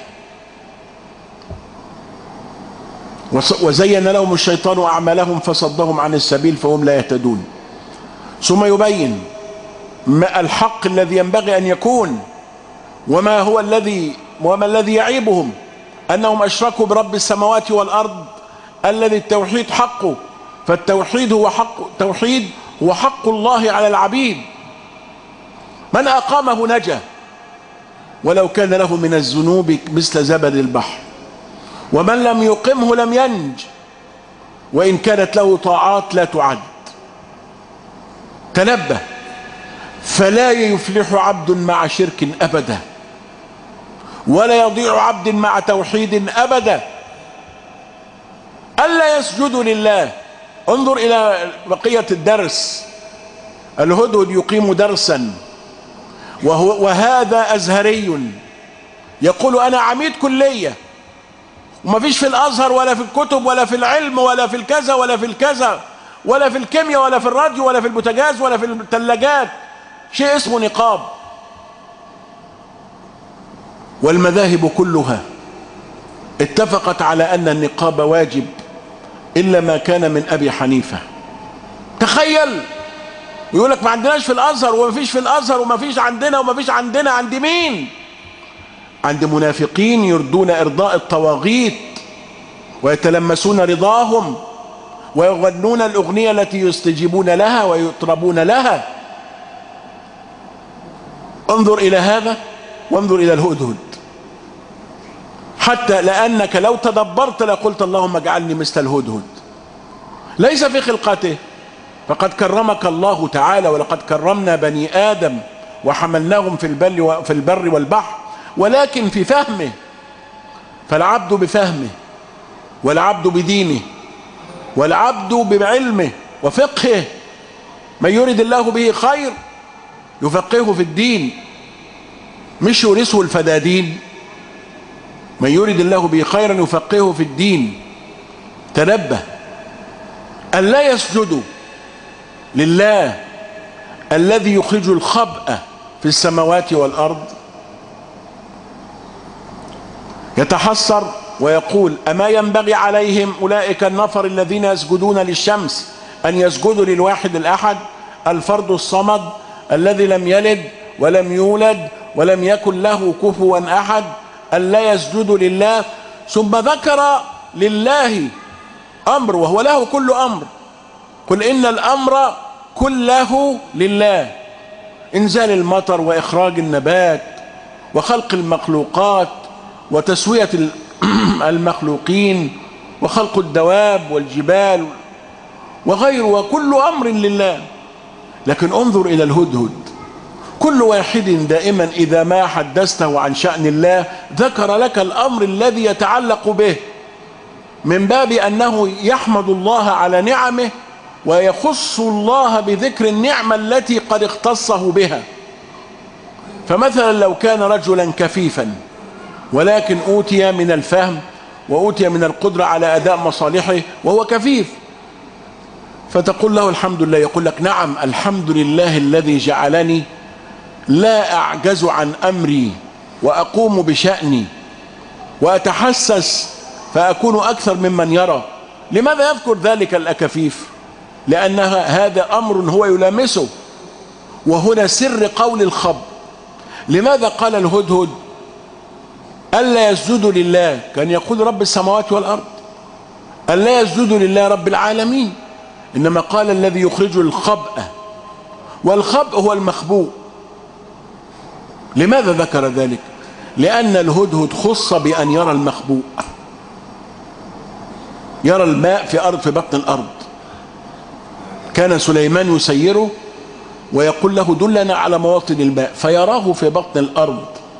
A: وزين لهم الشيطان أعمالهم فصدهم عن السبيل فهم لا يهتدون. ثم يبين ما الحق الذي ينبغي أن يكون، وما الذي يعيبهم، أنهم أشركوا برب السماوات والأرض الذي التوحيد حقه. فالتوحيد هو حق الله على العبيد. من أقامه نجا ولو كان له من الذنوب مثل زبد البحر، ومن لم يقمه لم ينج وإن كانت له طاعات لا تعد. تنبه، فلا يفلح عبد مع شرك أبدا، ولا يضيع عبد مع توحيد أبدا. ألا يسجد لله. انظر إلى بقية الدرس. الهدهد يقيم درسا، وهذا أزهري يقول أنا عميد كلية، وما فيش في الأزهر ولا في الكتب ولا في العلم ولا في الكذا ولا في الكذا ولا في الكيمياء ولا في الراديو ولا في البوتاجاز ولا في الثلاجات شيء اسمه نقاب. والمذاهب كلها اتفقت على أن النقاب واجب إلا ما كان من أبي حنيفة. تخيل، ويقول لك ما عندناش في الأزهر وما فيش في الأزهر وما فيش عندنا وما فيش عندنا. عند مين؟ عند منافقين يردون إرضاء الطواغيت ويتلمسون رضاهم ويغنون الأغنية التي يستجيبون لها ويطربون لها. انظر إلى هذا وانظر إلى الهدهد، حتى لأنك لو تدبرت لقلت اللهم اجعلني مثل الهدهد. ليس في خلقته، فقد كرمك الله تعالى، ولقد كرمنا بني آدم وحملناهم في البر والبحر، ولكن في فهمه. فالعبد بفهمه، والعبد بدينه، والعبد بعلمه وفقهه. من يرد الله به خير يفقهه في الدين، مش يورثه الفدادين. من يرد الله به خيرا يفقهه في الدين. تنبه، أن لا يسجدوا لله الذي يخرج الخبأ في السماوات والأرض، يتحسر ويقول: أما ينبغي عليهم أولئك النفر الذين يسجدون للشمس أن يسجدوا للواحد الأحد الفرد الصمد الذي لم يلد ولم يولد ولم يكن له كفوا أحد ألا يسجدوا لله؟ ثم ذكر لله أمر وهو له كل أمر. قل إن الأمر كله لله: إنزال المطر وإخراج النبات وخلق المخلوقات وتسوية المخلوقين وخلق الدواب والجبال وغيره، وكل أمر لله. لكن انظر إلى الهدهد، كل واحد دائما إذا ما حدثته عن شأن الله ذكر لك الأمر الذي يتعلق به، من باب أنه يحمد الله على نعمه ويخص الله بذكر النعمة التي قد اختصه بها. فمثلا لو كان رجلا كفيفا ولكن أوتي من الفهم وأوتي من القدرة على أداء مصالحه وهو كفيف، فتقول له الحمد لله، يقول لك: نعم الحمد لله الذي جعلني لا أعجز عن أمري وأقوم بشأني وأتحسس فأكون أكثر ممن يرى. لماذا يذكر ذلك الأكفيف؟ لأن هذا أمر هو يلامسه، وهنا سر قول الخبر. لماذا قال الهدهد ألا يسجدوا لله؟ كان يقول رب السماوات والأرض، ألا يسجدوا لله رب العالمين، إنما قال الذي يخرج الخبأ، والخبأ هو المخبوء. لماذا ذكر ذلك؟ لأن الهدهد خص بأن يرى المخبوء، يرى الماء في بطن الأرض. كان سليمان يسيره ويقول له: دلنا على مواطن الماء، فيراه في بطن الأرض.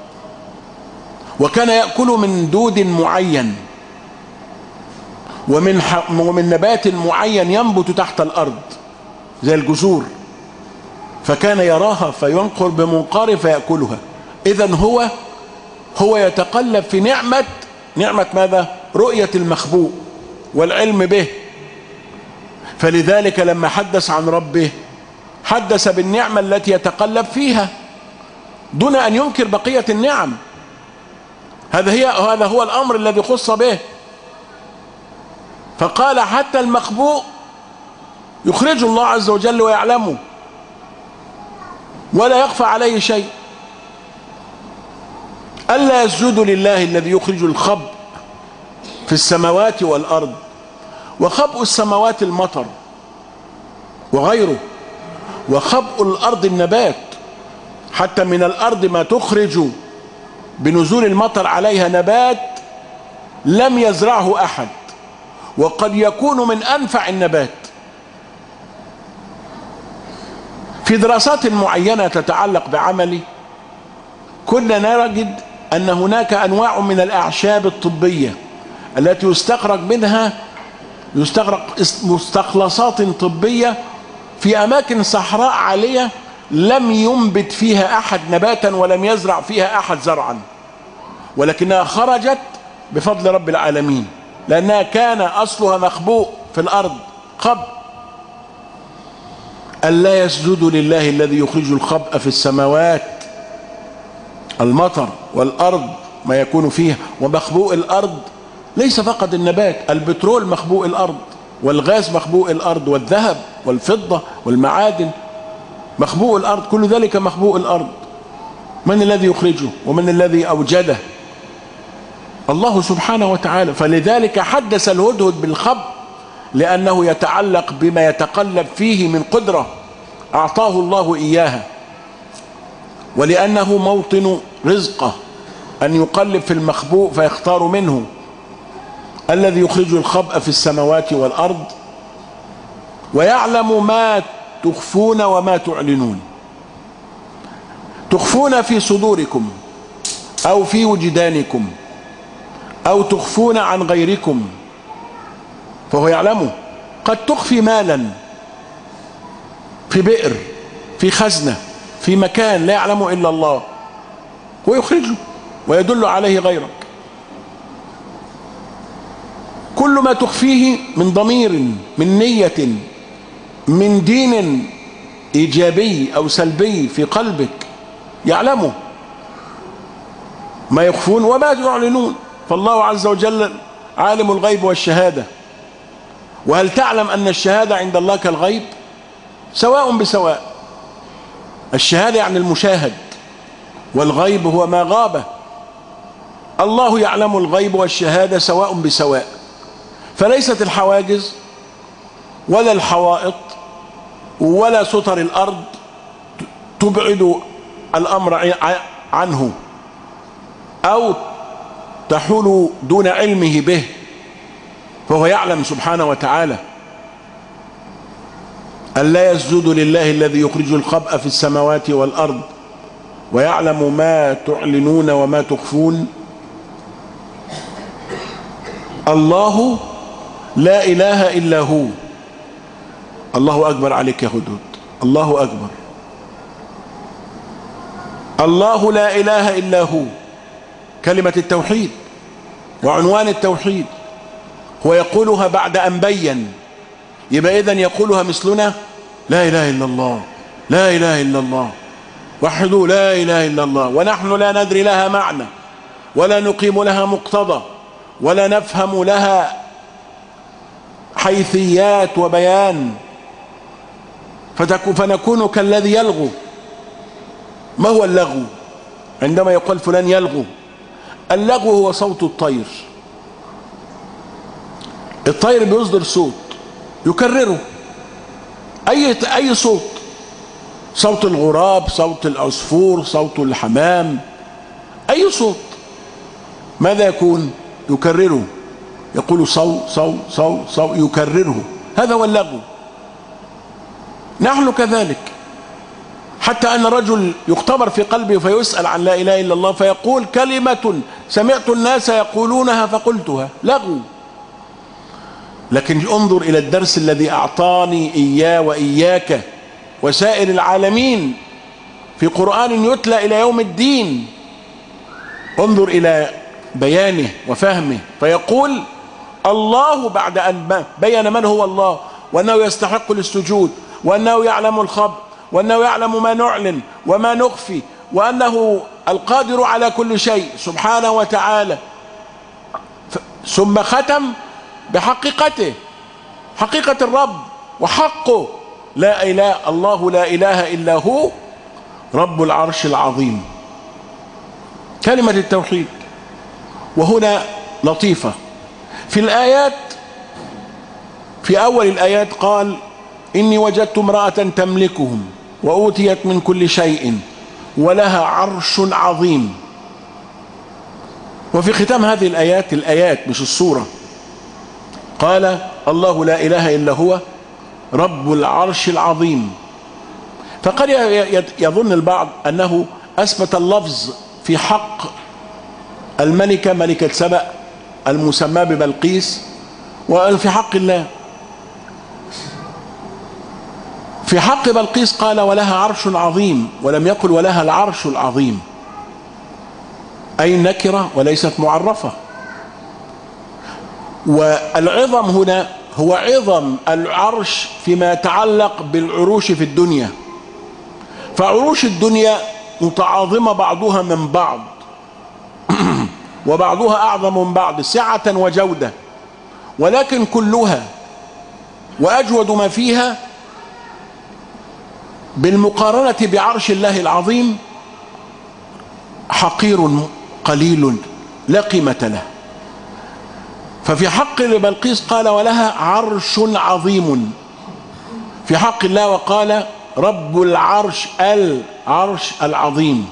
A: وكان يأكل من دود معين ومن نبات معين ينبت تحت الأرض زي الجذور، فكان يراها فينقر بمنقار فيأكلها. إذن هو يتقلب في نعمة ماذا؟ رؤية المخبوء والعلم به. فلذلك لما حدث عن ربه حدث بالنعمة التي يتقلب فيها دون أن ينكر بقية النعم. هذا هو الأمر الذي خص به. فقال: حتى المخبوء يخرج الله عز وجل ويعلمه ولا يخفى عليه شيء. ألا يسجدوا لله الذي يخرج الخبء في السماوات والأرض. وخبء السماوات المطر وغيره، وخبء الأرض النبات، حتى من الأرض ما تخرج بنزول المطر عليها نبات لم يزرعه أحد، وقد يكون من أنفع النبات. في دراسات معينة تتعلق بعملي كنا نجد أن هناك أنواع من الأعشاب الطبية التي يستخرج منها مستخلصات طبية في أماكن صحراء عالية لم ينبت فيها أحد نباتا ولم يزرع فيها أحد زرعا، ولكنها خرجت بفضل رب العالمين لأنها كان أصلها مخبوء في الأرض خبء. ألا يسجدوا لله الذي يخرج الخبء في السماوات، المطر والأرض ما يكون فيها. ومخبوء الأرض ليس فقط النبات، البترول مخبوء الأرض، والغاز مخبوء الأرض، والذهب والفضة والمعادن مخبوء الأرض، كل ذلك مخبوء الأرض. من الذي يخرجه ومن الذي أوجده؟ الله سبحانه وتعالى. فلذلك حدث الهدهد بالخبء لأنه يتعلق بما يتقلب فيه من قدرة أعطاه الله إياها، ولأنه موطن رزقه أن يقلب في المخبوء فيختار منه. الذي يخرج الخبء في السماوات والأرض ويعلم ما تخفون وما تعلنون. تخفون في صدوركم أو في وجدانكم أو تخفون عن غيركم فهو يعلمه. قد تخفي مالا في بئر، في خزنة، في مكان لا يعلمه إلا الله، ويخرجه ويدل عليه غيرك. كل ما تخفيه من ضمير، من نية، من دين إيجابي أو سلبي في قلبك يعلمه، ما يخفون وما يعلنون. فالله عز وجل عالم الغيب والشهادة. وهل تعلم أن الشهادة عند الله كالغيب؟ سواء بسواء. الشهادة يعني المشاهد، والغيب هو ما غاب. الله يعلم الغيب والشهادة سواء بسواء. فليست الحواجز ولا الحوائط ولا ستر الأرض تبعد الأمر عنه أو تحول دون علمه به، فهو يعلم سبحانه وتعالى. ألا يسجد لله الذي يخرج الخبأ في السماوات والأرض ويعلم ما تعلنون وما تخفون. الله لا إله إلا هو. الله أكبر عليك يا هدهد، الله أكبر. الله لا إله إلا هو، كلمة التوحيد وعنوان التوحيد. هو يقولها بعد أن بين، يبقى إذن يقولها مثلنا: لا إله إلا الله، لا إله إلا الله، وحدوا لا إله إلا الله، ونحن لا ندري لها معنى ولا نقيم لها مقتضى ولا نفهم لها حيثيات وبيان، فنكون كالذي يلغو. ما هو اللغو؟ عندما يقول فلان يلغو، اللغو هو صوت الطير. الطير بيصدر صوت يكرره، أي صوت، صوت الغراب، صوت العصفور، صوت الحمام، أي صوت، ماذا يكون؟ يكرره، يقول صو صو صو صو، يكرره. هذا هو اللغو. نحن كذلك، حتى أن رجل يختبر في قلبه فيسأل عن لا إله إلا الله فيقول: كلمة سمعت الناس يقولونها فقلتها. لغو. لكن انظر إلى الدرس الذي أعطاني إياه وإياك وسائر العالمين في قرآن يتلى إلى يوم الدين. انظر إلى بيانه وفهمه، فيقول: الله بعد أن بين من هو الله وأنه يستحق للسجود وأنه يعلم الخبر وأنه يعلم ما نعلن وما نخفي وأنه القادر على كل شيء سبحانه وتعالى، ثم ختم بحقيقته، حقيقة الرب وحقه: لا إله الله لا إله إلا هو رب العرش العظيم. كلمة التوحيد. وهنا لطيفة في الآيات، في أول الآيات قال: إني وجدت امرأة تملكهم وأوتيت من كل شيء ولها عرش عظيم. وفي ختام هذه الآيات مش السورة، قال: الله لا إله إلا هو رب العرش العظيم. فقد يظن البعض أنه أثبت اللفظ في حق الملكة، ملكة سبأ المسمى ببلقيس، وفي حق الله. في حق بلقيس قال: ولها عرش عظيم، ولم يقل ولها العرش العظيم، أي نكرة وليست معرفة. والعظم هنا هو عظم العرش فيما يتعلق بالعروش في الدنيا. فعروش الدنيا متعاظمة بعضها من بعض وبعضها أعظم من بعض سعة وجودة، ولكن كلها وأجود ما فيها بالمقارنة بعرش الله العظيم حقير قليل لا قيمة له. ففي حق بلقيس قال: ولها عرش عظيم. في حق الله وقال: رب العرش العرش العظيم.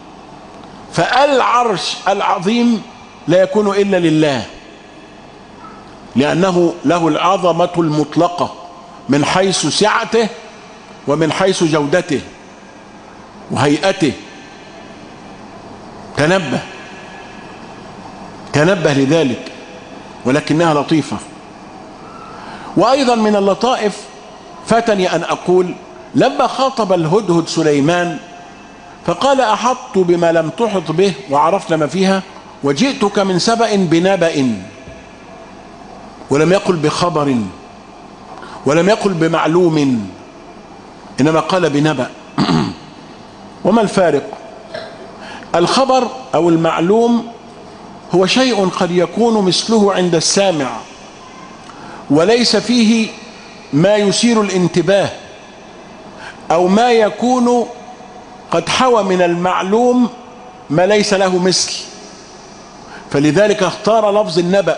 A: فالعرش العظيم لا يكون إلا لله، لأنه له العظمة المطلقة من حيث سعته ومن حيث جودته وهيئته. تنبه لذلك، ولكنها لطيفة. وأيضا من اللطائف فاتني أن أقول: لما خاطب الهدهد سليمان فقال: أحطت بما لم تحط به وعرفنا ما فيها وجئتك من سبأ بنبأ، ولم يقل بخبر ولم يقل بمعلوم، إنما قال بنبأ. وما الفارق؟ الخبر أو المعلوم هو شيء قد يكون مثله عند السامع وليس فيه ما يثير الانتباه، أو ما يكون قد حوى من المعلوم ما ليس له مثل، فلذلك اختار لفظ النبأ،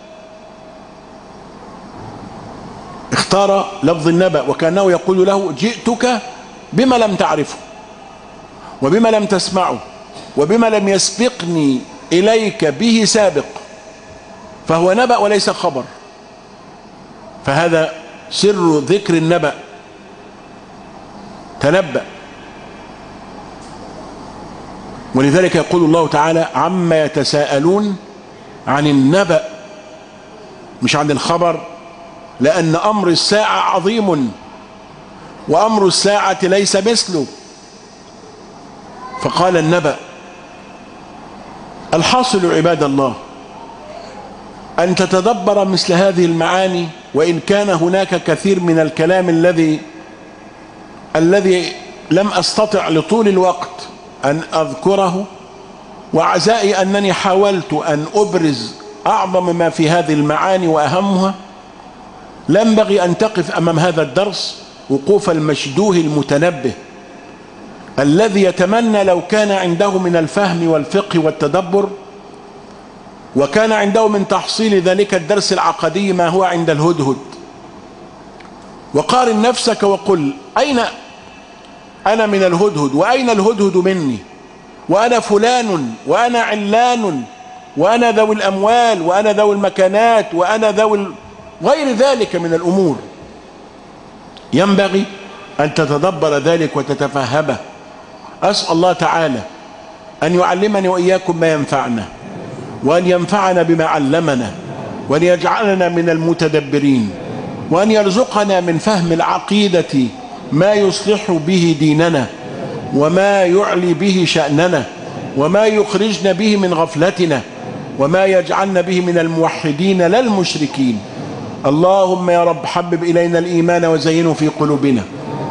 A: اختار لفظ النبأ، وكأنه يقول له جئتك بما لم تعرفه وبما لم تسمعه وبما لم يسبقني إليك به سابق، فهو نبأ وليس خبر. فهذا سر ذكر النبأ، تنبأ. ولذلك يقول الله تعالى عما يتساءلون عن النبأ، مش عن الخبر، لأن أمر الساعة عظيم وأمر الساعة ليس مثله، فقال النبأ. الحاصل عباد الله أن تتدبر مثل هذه المعاني، وإن كان هناك كثير من الكلام الذي لم أستطع لطول الوقت أن أذكره، وعزائي أنني حاولت أن أبرز أعظم ما في هذه المعاني وأهمها. لا ينبغي أن تقف أمام هذا الدرس وقوف المشدوه المتنبه الذي يتمنى لو كان عنده من الفهم والفقه والتدبر، وكان عنده من تحصيل ذلك الدرس العقدي ما هو عند الهدهد. وقارن نفسك وقل أين أنا من الهدهد، وأين الهدهد مني، وأنا فلان وأنا علان وأنا ذوي الأموال وأنا ذوي المكانات وأنا ذوي غير ذلك من الأمور. ينبغي أن تتدبر ذلك وتتفهمه. أسأل الله تعالى أن يعلمني وإياكم ما ينفعنا، وأن ينفعنا بما علمنا، وأن يجعلنا من المتدبرين، وأن يرزقنا من فهم العقيدة ما يصلح به ديننا، وما يعلي به شأننا، وما يخرجنا به من غفلتنا، وما يجعلنا به من الموحدين لا المشركين. اللهم يا رب حبب إلينا الإيمان وزينه في قلوبنا،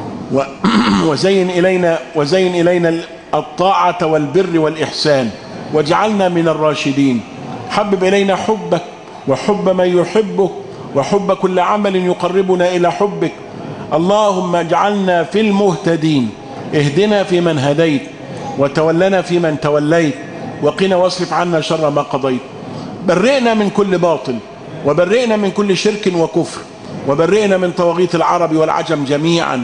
A: وزين إلينا الطاعة والبر والإحسان، واجعلنا من الراشدين. حبب إلينا حبك وحب من يحبك وحب كل عمل يقربنا إلى حبك. اللهم اجعلنا في المهتدين، اهدنا في من هديت، وتولنا في من توليت، وقنا واصرف عنا شر ما قضيت. برئنا من كل باطل، وبرئنا من كل شرك وكفر، وبرئنا من طواغيت العرب والعجم جميعا،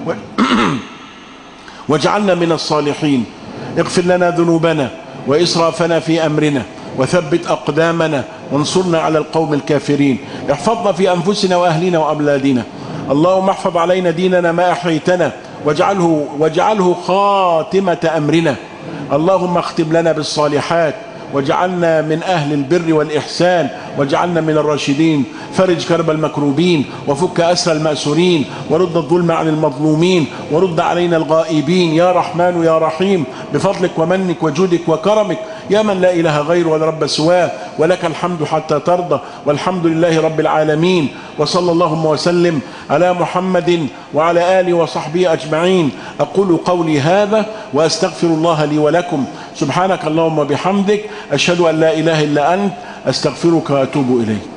A: واجعلنا من الصالحين. اغفر لنا ذنوبنا وإسرافنا في أمرنا، وثبت أقدامنا، وانصرنا على القوم الكافرين. احفظنا في أنفسنا وأهلنا وأولادنا. اللهم احفظ علينا ديننا ما أحييتنا، واجعله خاتمة أمرنا. اللهم اختم لنا بالصالحات، واجعلنا من أهل البر والإحسان، واجعلنا من الراشدين. فرج كرب المكروبين، وفك أسر المأسورين، ورد الظلم عن المظلومين، ورد علينا الغائبين يا رحمن يا رحيم، بفضلك ومنك وجودك وكرمك، يا من لا إله غيره ولا رب سواه، ولك الحمد حتى ترضى، والحمد لله رب العالمين. وصلى اللهم وسلم على محمد وعلى آله وصحبه أجمعين. أقول قولي هذا وأستغفر الله لي ولكم. سبحانك اللهم وبحمدك، أشهد أن لا إله إلا أنت، أستغفرك وأتوب إليك.